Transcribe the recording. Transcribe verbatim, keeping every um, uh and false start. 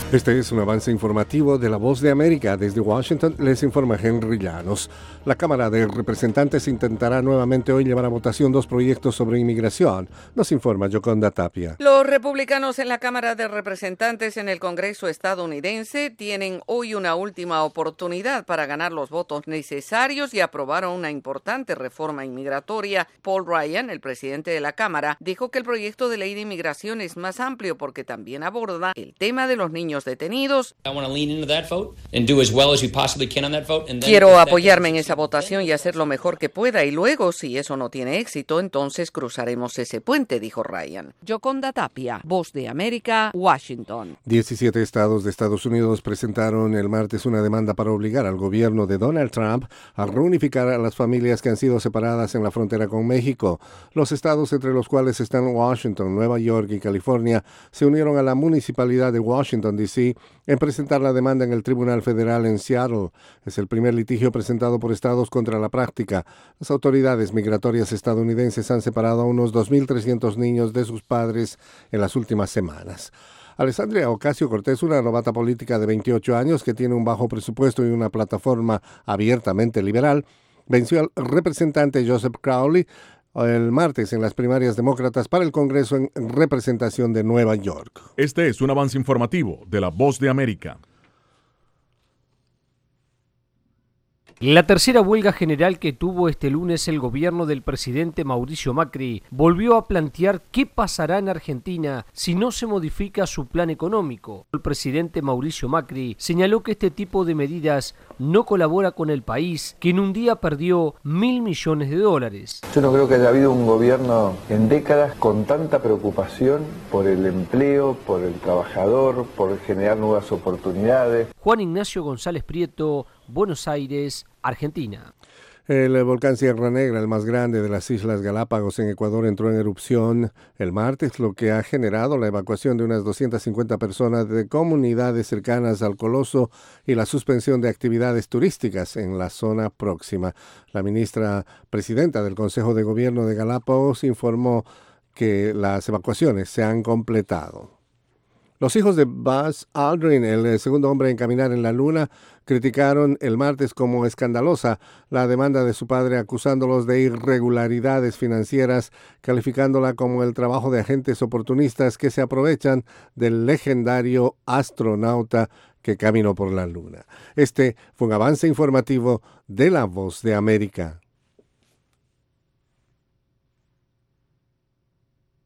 Este es un avance informativo de La Voz de América. Desde Washington les informa Henry Llanos. La Cámara de Representantes intentará nuevamente hoy llevar a votación dos proyectos sobre inmigración. Nos informa Yoconda Tapia. Los republicanos en la Cámara de Representantes en el Congreso estadounidense tienen hoy una última oportunidad para ganar los votos necesarios y aprobar una importante reforma inmigratoria. Paul Ryan, el presidente de la Cámara, dijo que el proyecto de ley de inmigración es más amplio porque también aborda el tema de los niños detenidos. Quiero apoyarme en esa votación y hacer lo mejor que pueda, y luego, si eso no tiene éxito, entonces cruzaremos ese puente, dijo Ryan. Yoconda Tapia, Voz de América, Washington. diecisiete estados de Estados Unidos presentaron el martes una demanda para obligar al gobierno de Donald Trump a reunificar a las familias que han sido separadas en la frontera con México. Los estados entre los cuales están Washington, Nueva York y California se unieron a la municipalidad de Washington, D C en presentar la demanda en el Tribunal Federal en Seattle. Es el primer litigio presentado por estados contra la práctica. Las autoridades migratorias estadounidenses han separado a unos dos mil trescientos niños de sus padres en las últimas semanas. Alessandria Ocasio-Cortez, una novata política de veintiocho años que tiene un bajo presupuesto y una plataforma abiertamente liberal, venció al representante Joseph Crowley el martes en las primarias demócratas para el Congreso en representación de Nueva York. Este es un avance informativo de La Voz de América. La tercera huelga general que tuvo este lunes el gobierno del presidente Mauricio Macri volvió a plantear qué pasará en Argentina si no se modifica su plan económico. El presidente Mauricio Macri señaló que este tipo de medidas no colabora con el país, que en un día perdió mil millones de dólares. Yo no creo que haya habido un gobierno en décadas con tanta preocupación por el empleo, por el trabajador, por generar nuevas oportunidades. Juan Ignacio González Prieto, Buenos Aires, Argentina. El volcán Sierra Negra, el más grande de las Islas Galápagos en Ecuador, entró en erupción el martes, lo que ha generado la evacuación de unas doscientas cincuenta personas de comunidades cercanas al coloso y la suspensión de actividades turísticas en la zona próxima. La ministra presidenta del Consejo de Gobierno de Galápagos informó que las evacuaciones se han completado. Los hijos de Buzz Aldrin, el segundo hombre en caminar en la Luna, criticaron el martes como escandalosa la demanda de su padre acusándolos de irregularidades financieras, calificándola como el trabajo de agentes oportunistas que se aprovechan del legendario astronauta que caminó por la Luna. Este fue un avance informativo de La Voz de América.